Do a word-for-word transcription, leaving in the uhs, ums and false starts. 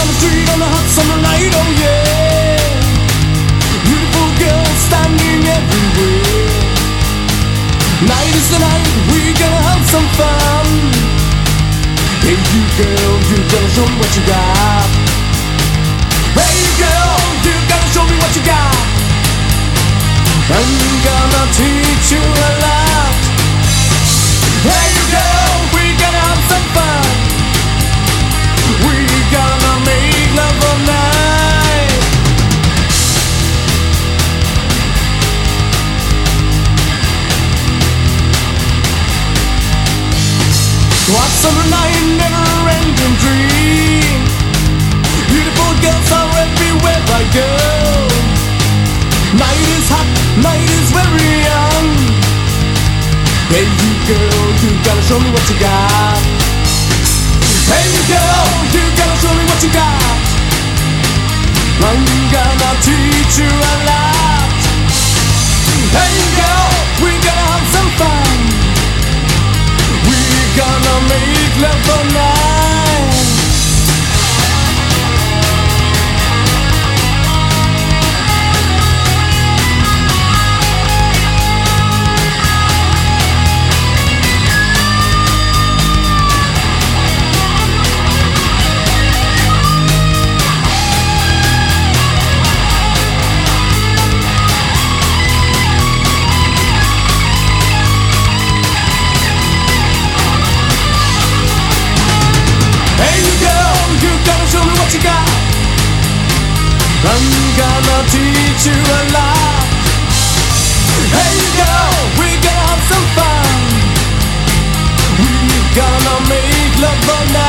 down the street on a hot summer night, oh yeah. Beautiful girls standing everywhere. Night is the night, we gonna have some fun. Hey you girl, you gotta show me what you got. Hey you girl, you gotta show me what you got. I'm gonna teach you a lot. Hey you girl, we gonna have some fun. We gonna make love all night. Hot summer night, never ending dream. Beautiful girls are everywhere I go. Night is hot, night is very young. Hey you girl, you gotta show me what you got. Hey you girl, you gotta show me what you got. I'm gonna teach you a lot. Hey you girl, we gonna have some fun. We gonna make love all night. You got. I'm gonna teach you a lot. Hey girl, we gonna have some fun. We gonna make love all night.